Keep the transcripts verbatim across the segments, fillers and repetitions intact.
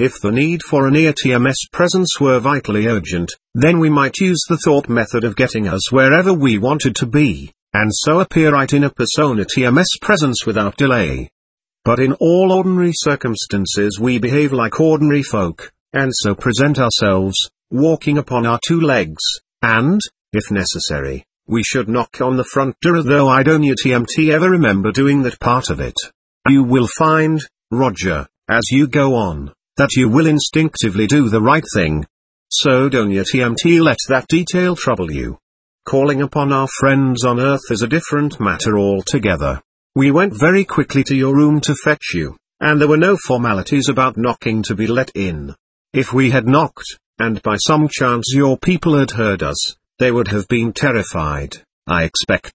If the need for an ear T M S presence were vitally urgent, then we might use the thought method of getting us wherever we wanted to be, and so appear right in a persona T M S presence without delay. But in all ordinary circumstances we behave like ordinary folk, and so present ourselves, walking upon our two legs, and, if necessary, we should knock on the front door, though I don't T M T ever remember doing that part of it. You will find, Roger, as you go on, that you will instinctively do the right thing. So don't T M T let that detail trouble you. Calling upon our friends on Earth is a different matter altogether. We went very quickly to your room to fetch you, and there were no formalities about knocking to be let in. If we had knocked, and by some chance your people had heard us, they would have been terrified. I expect.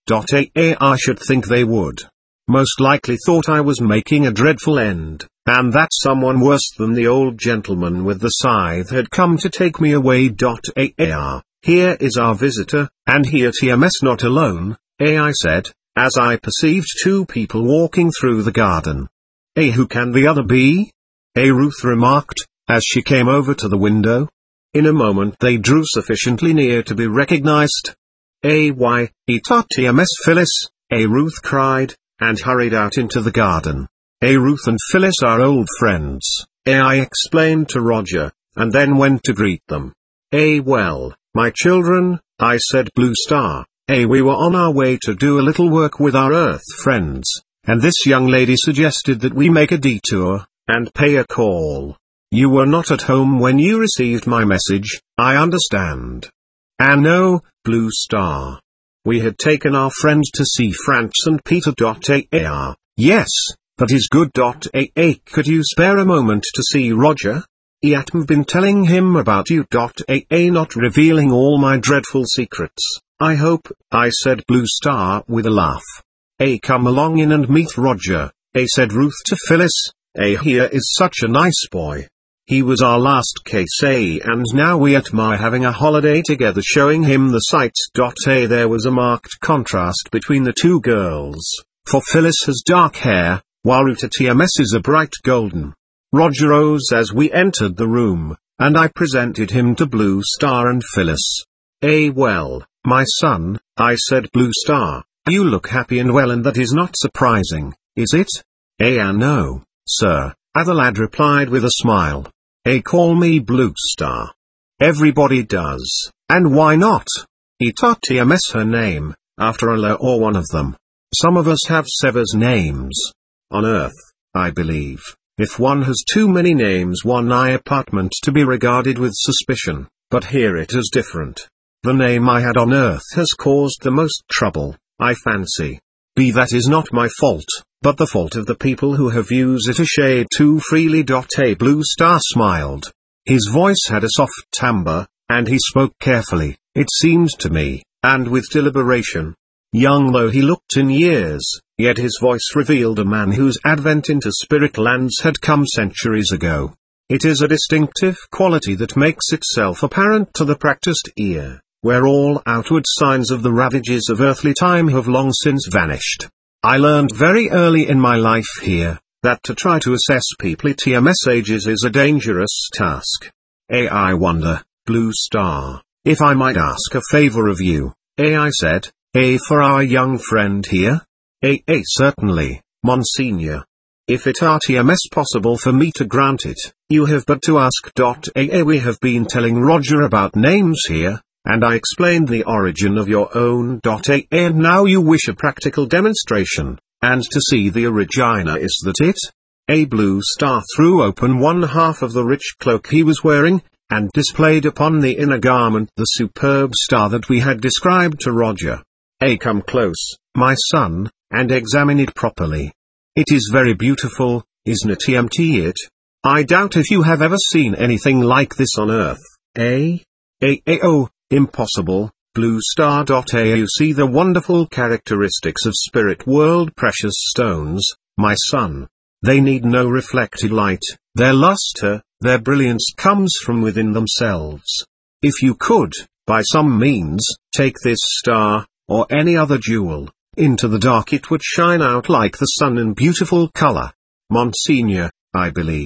I should think they would. Most likely thought I was making a dreadful end, and that someone worse than the old gentleman with the scythe had come to take me away. Aar, here is our visitor, and here T M S not alone, I said, as I perceived two people walking through the garden. Eh, who can the other be? A Ruth remarked, as she came over to the window. In a moment they drew sufficiently near to be recognized. A why, etat T M S Phyllis, A Ruth cried, and hurried out into the garden. A Ruth and Phyllis are old friends, I explained to Roger, and then went to greet them. A well, my children, I said Blue Star, A we were on our way to do a little work with our Earth friends, and this young lady suggested that we make a detour, and pay a call. You were not at home when you received my message, I understand. And no, Blue Star. We had taken our friend to see Franz and Peter. Aar, yes, that is good. Aa, could you spare a moment to see Roger? I've been telling him about you. Aa, not revealing all my dreadful secrets, I hope, I said Blue Star with a laugh. A come along in and meet Roger, A said Ruth to Phyllis. A here is such a nice boy. He was our last case A and now we admire having a holiday together showing him the sights. A there was a marked contrast between the two girls, for Phyllis has dark hair, while Ruta T M S is a bright golden. Roger rose as we entered the room, and I presented him to Blue Star and Phyllis. A well, my son, I said Blue Star, you look happy and well and that is not surprising, is it? A ah no, sir, the lad replied with a smile. A call me Blue Star. Everybody does, and why not? Etat T M S her name, after Allah or one of them. Some of us have Sever's names. On Earth, I believe, if one has too many names one I apartment to be regarded with suspicion, but here it is different. The name I had on Earth has caused the most trouble, I fancy. Be that is not my fault, but the fault of the people who have used it a shade too freely. A Blue Star smiled. His voice had a soft timbre, and he spoke carefully, it seemed to me, and with deliberation. Young though he looked in years, yet his voice revealed a man whose advent into spirit lands had come centuries ago. It is a distinctive quality that makes itself apparent to the practiced ear, where all outward signs of the ravages of earthly time have long since vanished. I learned very early in my life here, that to try to assess people at T M S ages is a dangerous task. A I wonder, Blue Star, if I might ask a favor of you, A I said, A for our young friend here? A A certainly, Monsignor. If it are T M S possible for me to grant it, you have but to ask. A A we have been telling Roger about names here, and I explained the origin of your own. A and now you wish a practical demonstration, and to see the origina is that it? A Blue Star threw open one half of the rich cloak he was wearing, and displayed upon the inner garment the superb star that we had described to Roger. A come close, my son, and examine it properly. It is very beautiful, isn't it? T M T it? I doubt if you have ever seen anything like this on Earth, eh? A A oh. Impossible, Blue Star. A you see the wonderful characteristics of spirit world precious stones, my son. They need no reflected light, their luster, their brilliance comes from within themselves. If you could, by some means, take this star, or any other jewel, into the dark it would shine out like the sun in beautiful color. Monsignor, I believe,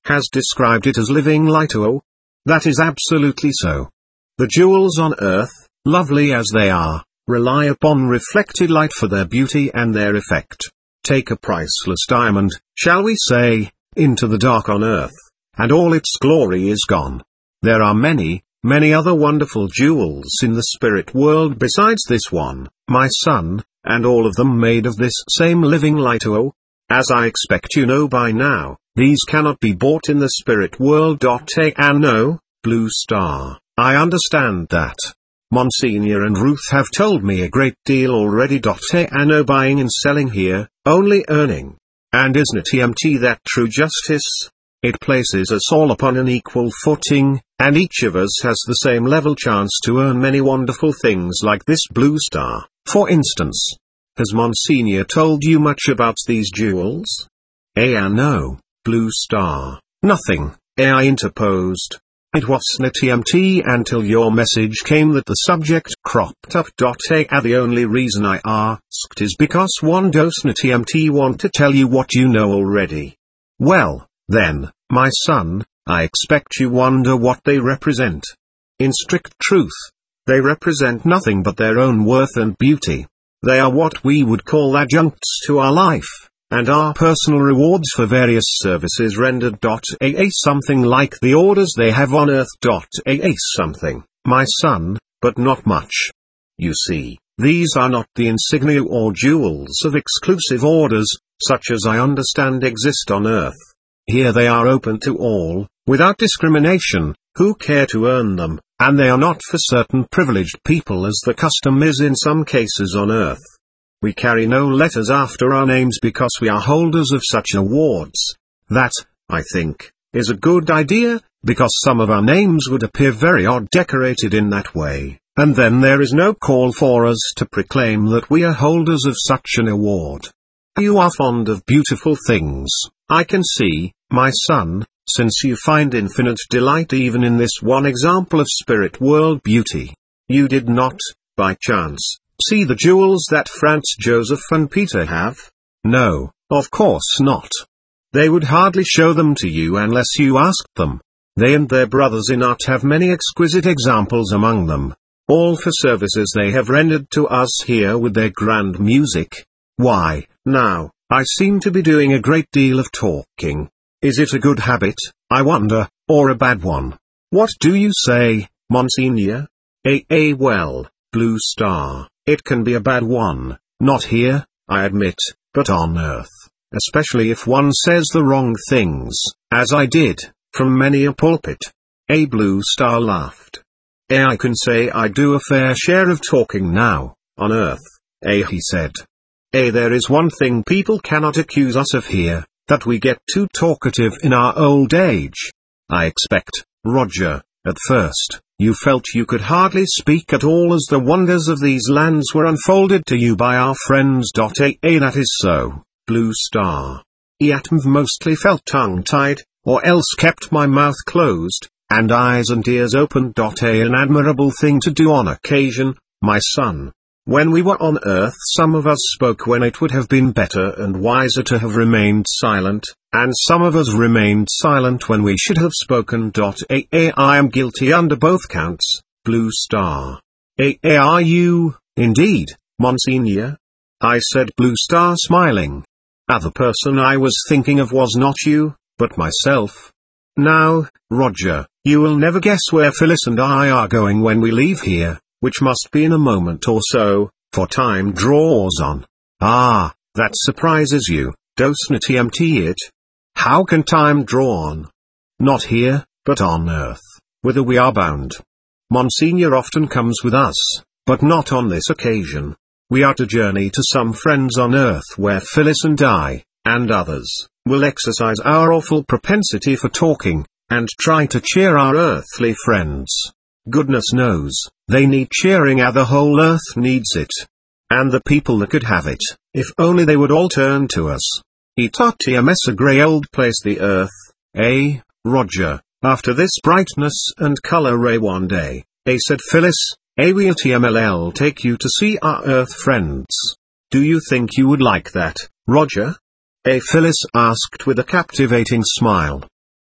has described it as living light. Oh, that is absolutely so. The jewels on earth, lovely as they are, rely upon reflected light for their beauty and their effect. Take a priceless diamond, shall we say, into the dark on earth, and all its glory is gone. There are many, many other wonderful jewels in the spirit world besides this one, my son, and all of them made of this same living light. Oh, as I expect you know by now, these cannot be bought in the spirit world. Ah no, Blue Star, I understand that. Monsignor and Ruth have told me a great deal already. Ah no, buying and selling here, only earning. And isn't it E M T that true justice? It places us all upon an equal footing, and each of us has the same level chance to earn many wonderful things like this Blue Star, for instance. Has Monsignor told you much about these jewels? Ah no, Blue Star, nothing, I interposed. It wasn't E M T until your message came that the subject cropped up. Ah the only reason I asked is because one doesn't E M T want to tell you what you know already. Well, then, my son, I expect you wonder what they represent. In strict truth, they represent nothing but their own worth and beauty. They are what we would call adjuncts to our life, and our personal rewards for various services rendered. Ah something like the orders they have on earth. Ah something, my son, but not much. You see, these are not the insignia or jewels of exclusive orders, such as I understand exist on earth. Here they are open to all, without discrimination, who care to earn them, and they are not for certain privileged people as the custom is in some cases on earth. We carry no letters after our names because we are holders of such awards. That, I think, is a good idea, because some of our names would appear very odd decorated in that way, and then there is no call for us to proclaim that we are holders of such an award. You are fond of beautiful things, I can see, my son, since you find infinite delight even in this one example of spirit world beauty. You did not, by chance, see the jewels that Franz Joseph and Peter have? No, of course not. They would hardly show them to you unless you asked them. They and their brothers in art have many exquisite examples among them, all for services they have rendered to us here with their grand music. Why, now, I seem to be doing a great deal of talking. Is it a good habit, I wonder, or a bad one? What do you say, Monsignor? A, a well, Blue Star, it can be a bad one, not here, I admit, but on earth, especially if one says the wrong things, as I did, from many a pulpit. A Blue Star laughed. A I can say I do a fair share of talking now, on earth, A he said. A there is one thing people cannot accuse us of here, that we get too talkative in our old age. I expect, Roger, at first, you felt you could hardly speak at all as the wonders of these lands were unfolded to you by our friends. A a that is so, Blue Star. I've mostly felt tongue-tied, or else kept my mouth closed, and eyes and ears open. A an admirable thing to do on occasion, my son. When we were on earth some of us spoke when it would have been better and wiser to have remained silent, and some of us remained silent when we should have spoken. A a I am guilty under both counts, Blue Star. A a are you, indeed, Monsignor? I said, Blue Star smiling. Ah the person I was thinking of was not you, but myself. Now, Roger, you will never guess where Phyllis and I are going when we leave here, which must be in a moment or so, for time draws on. Ah, that surprises you, doesn't E M T it? How can time draw on? Not here, but on earth, whither we are bound. Monsignor often comes with us, but not on this occasion. We are to journey to some friends on earth where Phyllis and I, and others, will exercise our awful propensity for talking, and try to cheer our earthly friends. Goodness knows, they need cheering, and the whole earth needs it. And the people that could have it, if only they would all turn to us. It ought to be a grey old place the earth, eh, Roger, after this brightness and colour ray one day, eh said Phyllis, eh we'll T M L L take you to see our earth friends. Do you think you would like that, Roger? Eh Phyllis asked with a captivating smile.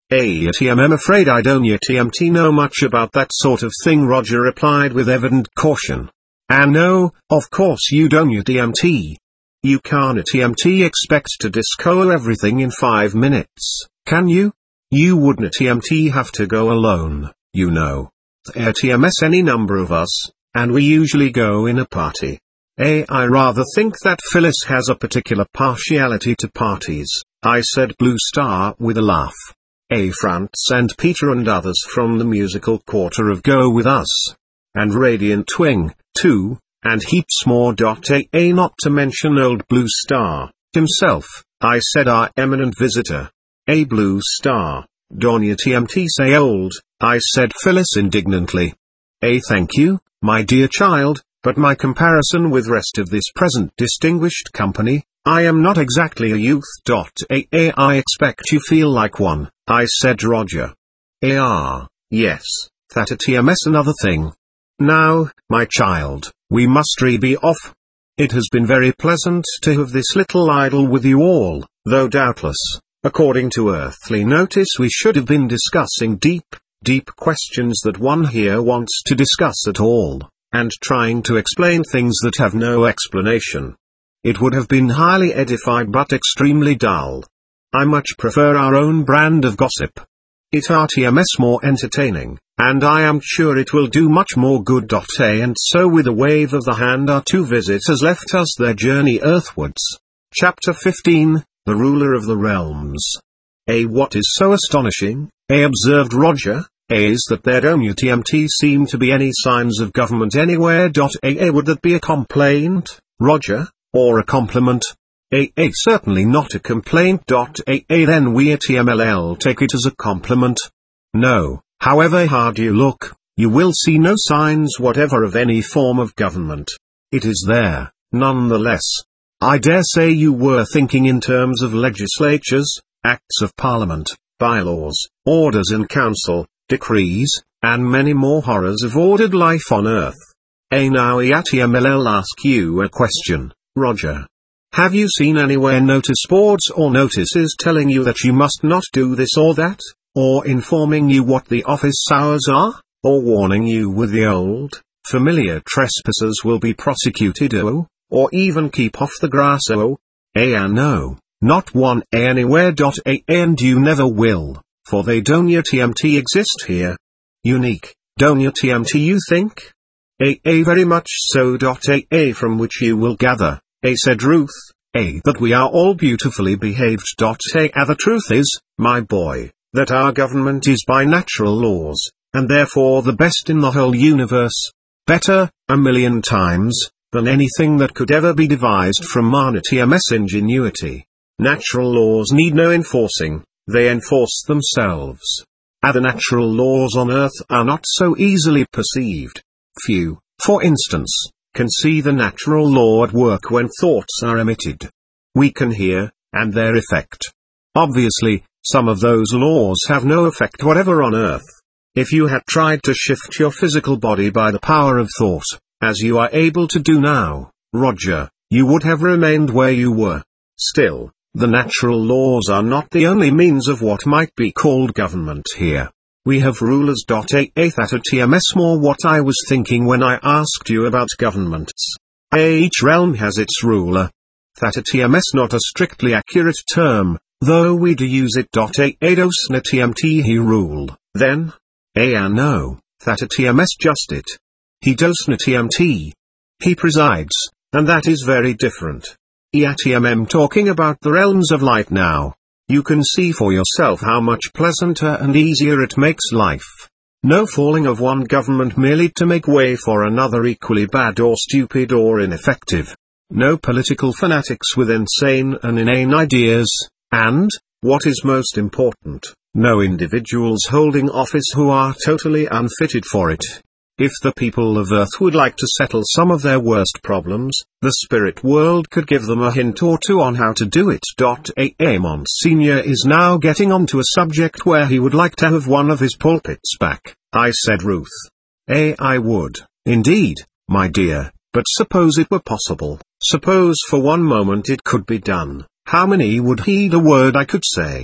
A T M I'm afraid I don't yet T M T know much about that sort of thing, Roger replied with evident caution. And no, of course you don't yet T M T. You can't T M T expect to discover everything in five minutes, can you? You wouldn't T M T have to go alone, you know. There T M S any number of us, and we usually go in a party. A I rather think that Phyllis has a particular partiality to parties, I said Blue Star with a laugh. A France and Peter and others from the musical quarter of Go With Us. And Radiant Wing, too, and heaps more. A A not to mention old Blue Star, himself, I said our eminent visitor. A Blue Star, don't you T M T say old, I said Phyllis indignantly. A thank you, my dear child, but my comparison with rest of this present distinguished company, I am not exactly a youth. A A I expect you feel like one, I said Roger. A R, yes, that a T M S another thing. Now, my child, we must re be off. It has been very pleasant to have this little idyll with you all, though doubtless, according to earthly notice we should have been discussing deep, deep questions that one here wants to discuss at all, and trying to explain things that have no explanation. It would have been highly edifying but extremely dull. I much prefer our own brand of gossip. It R T M S more entertaining, and I am sure it will do much more good. A and so with a wave of the hand our two visitors left us their journey earthwards. Chapter fifteen, The Ruler of the Realms. A what is so astonishing, A observed Roger, A is that there don't you T M T seem to be any signs of government anywhere. A A would that be a complaint, Roger? Or a compliment? A A certainly not a complaint. A A then we at T M L L take it as a compliment. No, however hard you look, you will see no signs whatever of any form of government. It is there, nonetheless. I dare say you were thinking in terms of legislatures, acts of parliament, bylaws, orders in council, decrees, and many more horrors of ordered life on earth. A now I at T M L L ask you a question. Roger. Have you seen anywhere notice boards or notices telling you that you must not do this or that, or informing you what the office hours are, or warning you with the old, familiar trespassers will be prosecuted oh, or even keep off the grass oh? A and no, not one A anywhere. A and you never will, for they don't yet T M T exist here. Unique, don't yet T M T you think? A A very much so. A A from which you will gather, A said Ruth, A that we are all beautifully behaved. A the truth is, my boy, that our government is by natural laws, and therefore the best in the whole universe. Better, a million times, than anything that could ever be devised from man T M S ingenuity. Natural laws need no enforcing, they enforce themselves. Other natural laws on earth are not so easily perceived. Few, for instance, can see the natural law at work when thoughts are emitted. We can hear, and their effect. Obviously, some of those laws have no effect whatever on earth. If you had tried to shift your physical body by the power of thought, as you are able to do now, Roger, you would have remained where you were. Still, the natural laws are not the only means of what might be called government here. We have rulers. A that at T M S more what I was thinking when I asked you about governments. A each realm has its ruler. That at T M S not a strictly accurate term, though we do use it. A A dosna T M T he rule, then? A and no, that at T M S just it. He dosna T M T. He presides, and that is very different. E at T M M talking about the realms of light now. You can see for yourself how much pleasanter and easier it makes life. No falling of one government merely to make way for another equally bad or stupid or ineffective. No political fanatics with insane and inane ideas, and, what is most important, no individuals holding office who are totally unfitted for it. If the people of Earth would like to settle some of their worst problems, the spirit world could give them a hint or two on how to do it. A A Monsignor is now getting on to a subject where he would like to have one of his pulpits back, I said Ruth. A I would, indeed, my dear, but suppose it were possible, suppose for one moment it could be done, how many would heed a word I could say?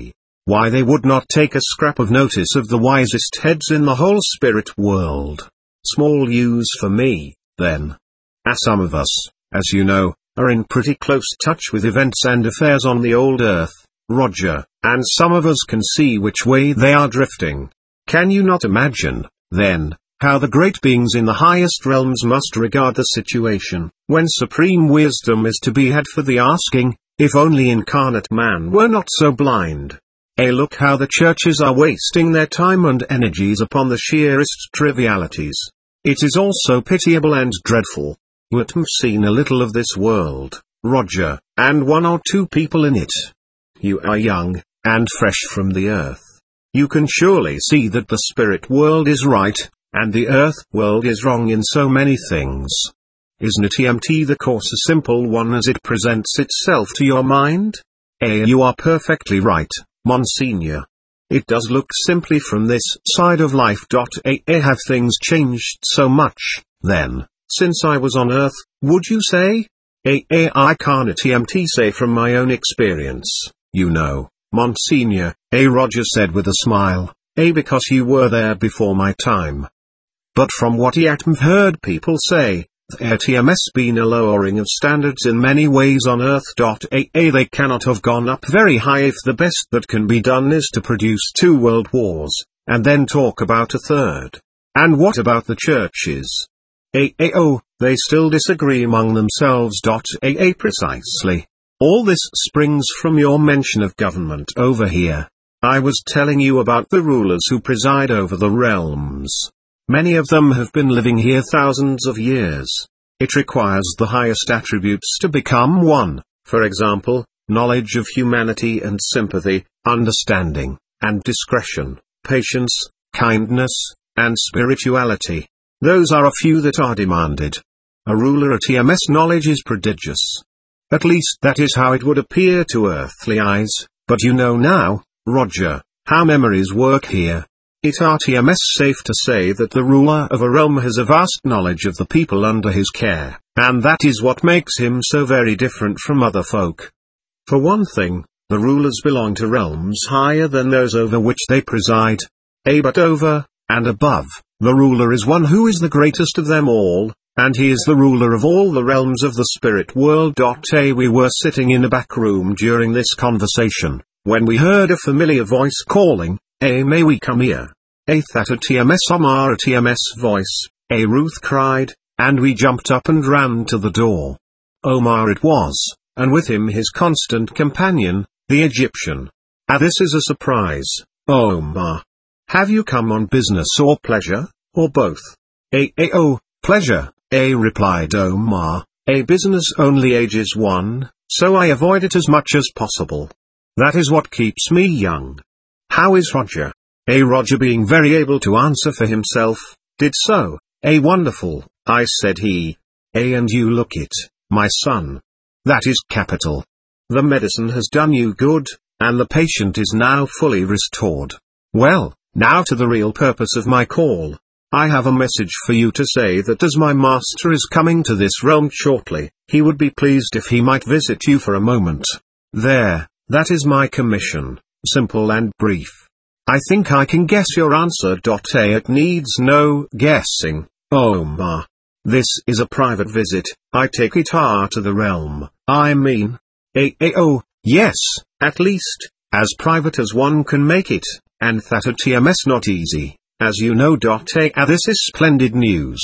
why they would not take a scrap of notice of the wisest heads in the whole spirit world. Small use for me, then. As some of us, as you know, are in pretty close touch with events and affairs on the old earth, Roger, and some of us can see which way they are drifting. Can you not imagine, then, how the great beings in the highest realms must regard the situation, when supreme wisdom is to be had for the asking, if only incarnate man were not so blind? Eh, look how the churches are wasting their time and energies upon the sheerest trivialities. It is all so pitiable and dreadful. You've seen a little of this world, Roger, and one or two people in it. You are young, and fresh from the earth. You can surely see that the spirit world is right, and the earth world is wrong in so many things. Isn't it, E M T, the course a simple one as it presents itself to your mind? Eh, you are perfectly right, Monsignor. It does look simply from this side of life. Eh, eh, have things changed so much, then, since I was on earth, would you say? Eh, eh, I can't E M T say from my own experience, you know, Monsignor, eh, Roger said with a smile, eh, because you were there before my time. But from what I've heard people say, there must been a lowering of standards in many ways on earth. Eh, eh, they cannot have gone up very high if the best that can be done is to produce two world wars, and then talk about a third. And what about the churches? Eh, eh, oh, they still disagree among themselves. Eh, eh, precisely. All this springs from your mention of government over here. I was telling you about the rulers who preside over the realms. Many of them have been living here thousands of years. It requires the highest attributes to become one, for example, knowledge of humanity and sympathy, understanding, and discretion, patience, kindness, and spirituality. Those are a few that are demanded. A ruler at E M S knowledge is prodigious. At least that is how it would appear to earthly eyes, but you know now, Roger, how memories work here. It are T M S safe to say that the ruler of a realm has a vast knowledge of the people under his care, and that is what makes him so very different from other folk. For one thing, the rulers belong to realms higher than those over which they preside. Eh, but over, and above, the ruler is one who is the greatest of them all, and he is the ruler of all the realms of the spirit world. Eh, we were sitting in a back room during this conversation, when we heard a familiar voice calling, "Eh, may we come here?" Eh, that a T M S Omar, a T M S voice, eh, Ruth cried, and we jumped up and ran to the door. Omar it was, and with him his constant companion, the Egyptian. Ah, this is a surprise, Omar. Have you come on business or pleasure, or both? Eh, eh, oh, pleasure, eh, replied Omar, eh, business only ages one, so I avoid it as much as possible. That is what keeps me young. How is Roger? Eh, Roger, being very able to answer for himself, did so. Eh, wonderful, I said he. Eh, and you look it, my son. That is capital. The medicine has done you good, and the patient is now fully restored. Well, now to the real purpose of my call. I have a message for you to say that as my master is coming to this realm shortly, he would be pleased if he might visit you for a moment. There, that is my commission, simple and brief. I think I can guess your answer. Eh, it needs no guessing, Omar. This is a private visit, I take it are to the realm, I mean. Eh, eh, oh, yes, at least, as private as one can make it, and that at T M S not easy, as you know. Eh, ah, this is splendid news,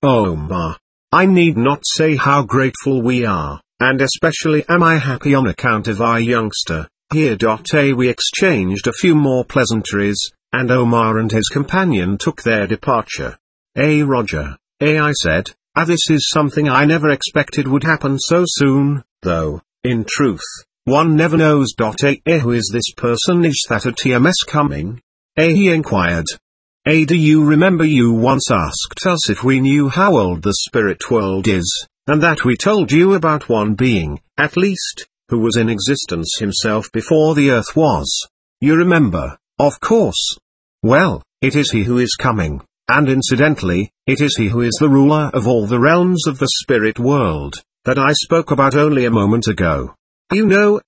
Omar. I need not say how grateful we are, and especially am I happy on account of our youngster. Here. Eh, we exchanged a few more pleasantries, and Omar and his companion took their departure. Eh, Roger, eh, I said, ah, this is something I never expected would happen so soon, though, in truth, one never knows. Eh, eh, who is this person? Is that a T M S coming? Eh, he inquired. Eh, do you remember you once asked us if we knew how old the spirit world is, and that we told you about one being, at least, who was in existence himself before the earth was? You remember, of course. Well, it is he who is coming, and incidentally, it is he who is the ruler of all the realms of the spirit world, that I spoke about only a moment ago. You know,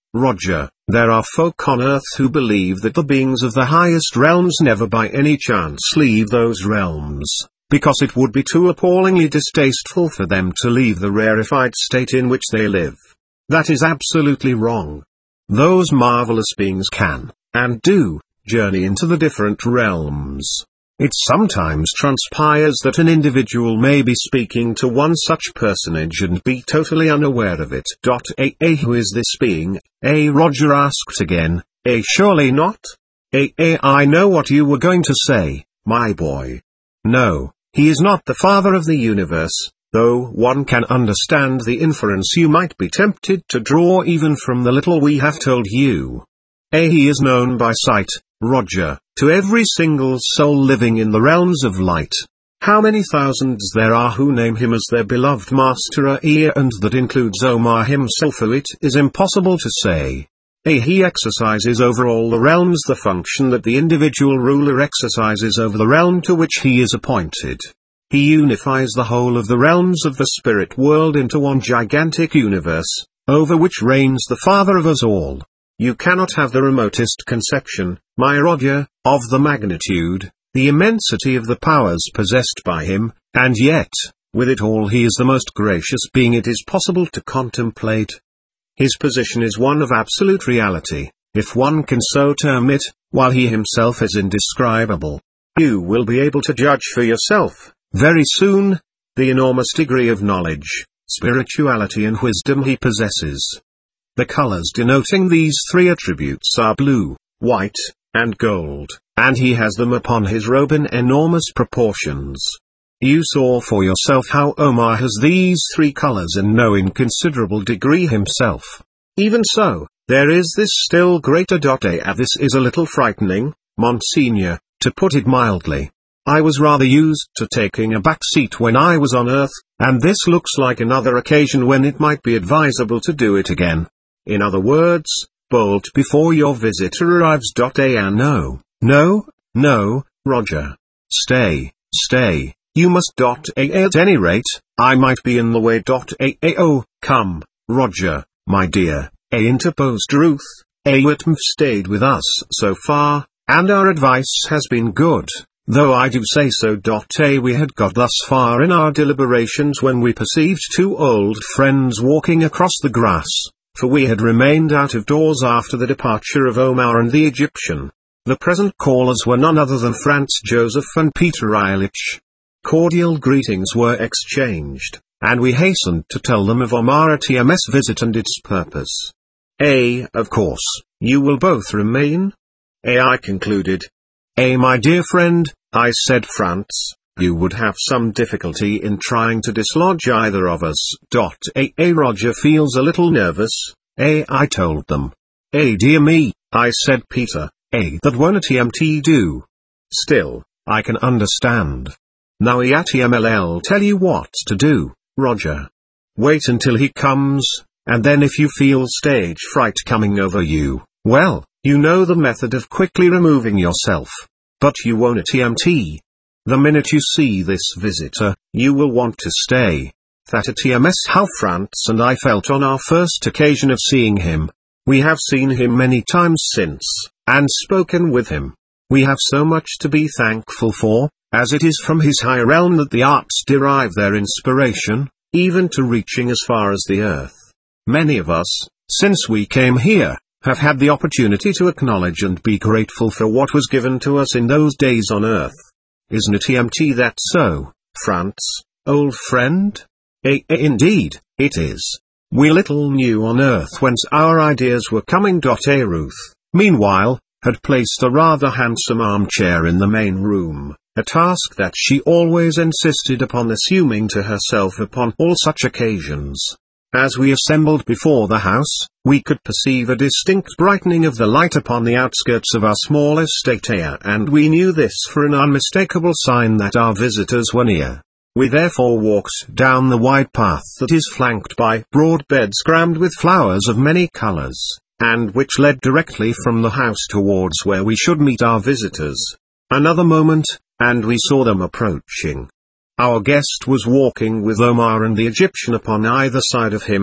Roger, there are folk on Earth who believe that the beings of the highest realms never by any chance leave those realms, because it would be too appallingly distasteful for them to leave the rarefied state in which they live. That is absolutely wrong. Those marvelous beings can, and do, journey into the different realms. It sometimes transpires that an individual may be speaking to one such personage and be totally unaware of it. A. A. Who is this being? A. Roger asked again. A. Surely not? A. A. I know what you were going to say, my boy. No, he is not the father of the universe, though one can understand the inference you might be tempted to draw even from the little we have told you. A. He is known by sight, Roger, to every single soul living in the realms of light. How many thousands there are who name him as their beloved master A. And that includes Omar himself, for it is impossible to say. A. He exercises over all the realms the function that the individual ruler exercises over the realm to which he is appointed. He unifies the whole of the realms of the spirit world into one gigantic universe, over which reigns the Father of us all. You cannot have the remotest conception, my Roger, of the magnitude, the immensity of the powers possessed by him, and yet, with it all he is the most gracious being it is possible to contemplate. His position is one of absolute reality, if one can so term it, while he himself is indescribable. You will be able to judge for yourself, very soon, the enormous degree of knowledge, spirituality and wisdom he possesses. The colors denoting these three attributes are blue, white, and gold, and he has them upon his robe in enormous proportions. You saw for yourself how Omar has these three colors in no inconsiderable degree himself. Even so, there is this still greater. A. This is a little frightening, Monsignor, to put it mildly. I was rather used to taking a back seat when I was on Earth, and this looks like another occasion when it might be advisable to do it again. In other words, bolt before your visitor arrives. A. No, no, no, Roger. Stay, stay, you must. A. At any rate, I might be in the way. A. A. Oh, come, Roger, my dear, A. interposed Ruth. A. Whitm stayed with us so far, and our advice has been good, though I do say so. A. We had got thus far in our deliberations when we perceived two old friends walking across the grass. For we had remained out of doors after the departure of Omar and the Egyptian. The present callers were none other than Franz Joseph and Peter Ilich. Cordial greetings were exchanged, and we hastened to tell them of Omar T M S visit and its purpose. A. Of course, you will both remain? A. I concluded. A. My dear friend, I said. Franz, you would have some difficulty in trying to dislodge either of us. A. A. Roger feels a little nervous. A. I told them. A. Dear me, I said. Peter. A. That won't T M T do. Still, I can understand. Now I T M L tell you what to do, Roger. Wait until he comes, and then if you feel stage fright coming over you, well, you know the method of quickly removing yourself. But you won't T M T. The minute you see this visitor, you will want to stay. That T M S how Franz and I felt on our first occasion of seeing him. We have seen him many times since, and spoken with him. We have so much to be thankful for, as it is from his high realm that the arts derive their inspiration, even to reaching as far as the earth. Many of us, since we came here, have had the opportunity to acknowledge and be grateful for what was given to us in those days on earth. Isn't it T M T that so, Franz, old friend? A, a indeed, it is. We little knew on earth whence our ideas were coming. A. Ruth, meanwhile, had placed a rather handsome armchair in the main room, a task that she always insisted upon assuming to herself upon all such occasions. As we assembled before the house, we could perceive a distinct brightening of the light upon the outskirts of our small estate, and we knew this for an unmistakable sign that our visitors were near. We therefore walked down the wide path that is flanked by broad beds crammed with flowers of many colors, and which led directly from the house towards where we should meet our visitors. Another moment, and we saw them approaching. Our guest was walking with Omar and the Egyptian upon either side of him.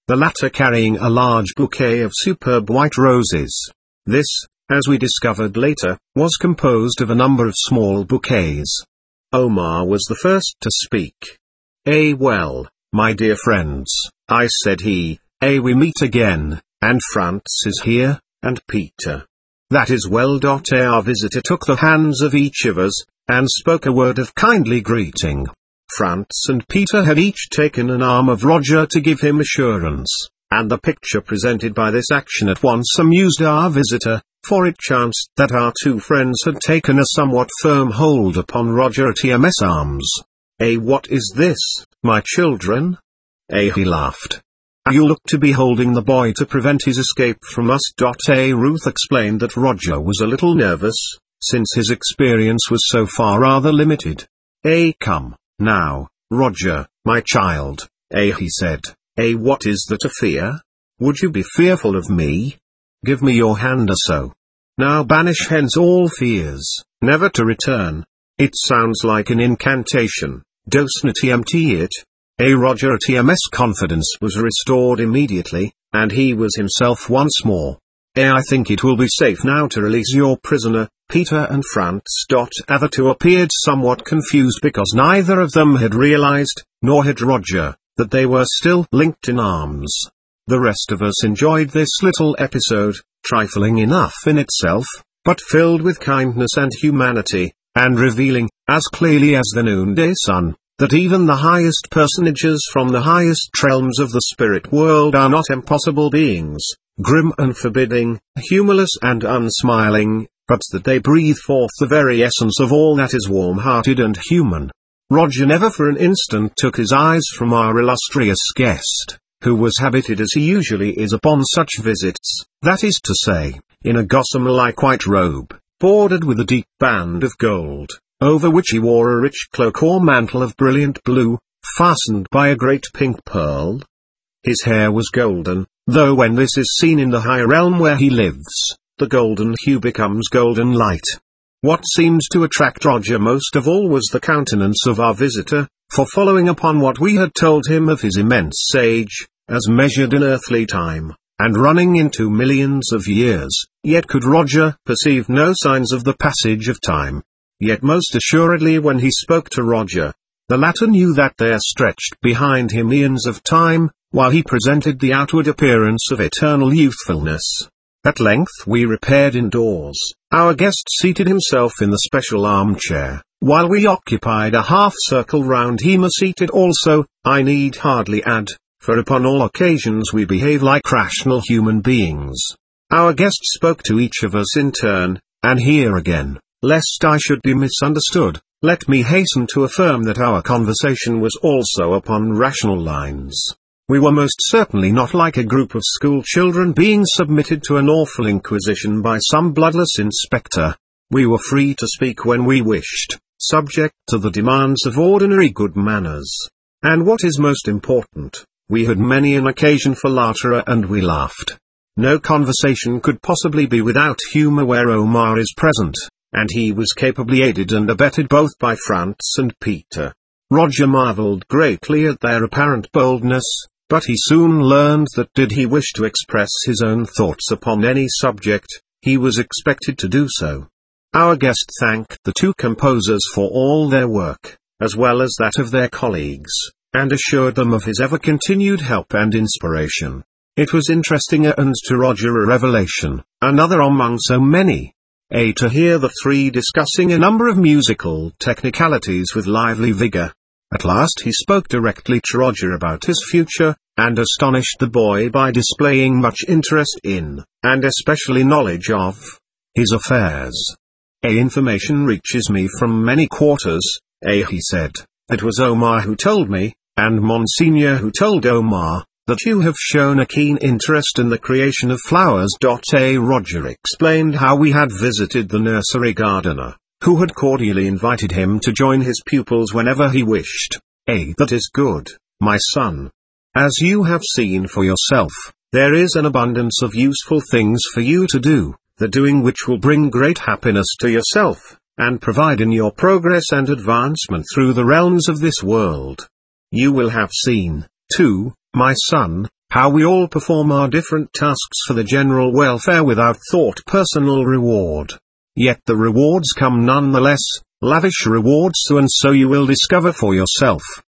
the latter carrying a large bouquet of superb white roses. This, as we discovered later, was composed of a number of small bouquets. Omar was the first to speak. "Eh well, my dear friends," I said he, "eh we meet again, and France is here, and Peter." "That is well. Eh our visitor took the hands of each of us, and spoke a word of kindly greeting. France and Peter had each taken an arm of Roger to give him assurance, and the picture presented by this action at once amused our visitor, for it chanced that our two friends had taken a somewhat firm hold upon Roger T M S arms. "Eh what is this, my children?" Eh he laughed. "You look to be holding the boy to prevent his escape from us." Eh Ruth explained that Roger was a little nervous, since his experience was so far rather limited. "Eh come, now, Roger, my child," eh he said, "eh what is there to fear? Would you be fearful of me? Give me your hand or so. Now banish hence all fears, never to return." It sounds like an incantation, doesn't it? A Roger T M S confidence was restored immediately, and he was himself once more. "Eh I think it will be safe now to release your prisoner, Peter and France." The two appeared somewhat confused because neither of them had realized, nor had Roger, that they were still linked in arms. The rest of us enjoyed this little episode, trifling enough in itself, but filled with kindness and humanity, and revealing, as clearly as the noonday sun, that even the highest personages from the highest realms of the spirit world are not impossible beings, grim and forbidding, humorless and unsmiling, but that they breathe forth the very essence of all that is warm-hearted and human. Roger never for an instant took his eyes from our illustrious guest, who was habited as he usually is upon such visits, that is to say, in a gossamer-like white robe, bordered with a deep band of gold, over which he wore a rich cloak or mantle of brilliant blue, fastened by a great pink pearl. His hair was golden, though when this is seen in the high realm where he lives, the golden hue becomes golden light. What seemed to attract Roger most of all was the countenance of our visitor, for following upon what we had told him of his immense age, as measured in earthly time, and running into millions of years, yet could Roger perceive no signs of the passage of time. Yet most assuredly when he spoke to Roger, the latter knew that there stretched behind him eons of time, while he presented the outward appearance of eternal youthfulness. At length we repaired indoors. Our guest seated himself in the special armchair, while we occupied a half-circle round him seated also, I need hardly add, for upon all occasions we behave like rational human beings. Our guest spoke to each of us in turn, and here again, lest I should be misunderstood, let me hasten to affirm that our conversation was also upon rational lines. We were most certainly not like a group of school children being submitted to an awful inquisition by some bloodless inspector. We were free to speak when we wished, subject to the demands of ordinary good manners. And what is most important, we had many an occasion for laughter and we laughed. No conversation could possibly be without humor where Omar is present, and he was capably aided and abetted both by France and Peter. Roger marveled greatly at their apparent boldness, but he soon learned that did he wish to express his own thoughts upon any subject, he was expected to do so. Our guest thanked the two composers for all their work, as well as that of their colleagues, and assured them of his ever-continued help and inspiration. It was interesting and to Roger a revelation, another among so many. A to hear the three discussing a number of musical technicalities with lively vigor. At last he spoke directly to Roger about his future, and astonished the boy by displaying much interest in, and especially knowledge of, his affairs. A information reaches me from many quarters, A he said, it was Omar who told me, and Monsignor who told Omar, that you have shown a keen interest in the creation of flowers. A Roger explained how we had visited the nursery gardener, who had cordially invited him to join his pupils whenever he wished. A that is good, my son. As you have seen for yourself, there is an abundance of useful things for you to do, the doing which will bring great happiness to yourself, and provide in your progress and advancement through the realms of this world. You will have seen, too, my son, how we all perform our different tasks for the general welfare without thought personal reward. Yet the rewards come nonetheless, lavish rewards too, and so you will discover for yourself,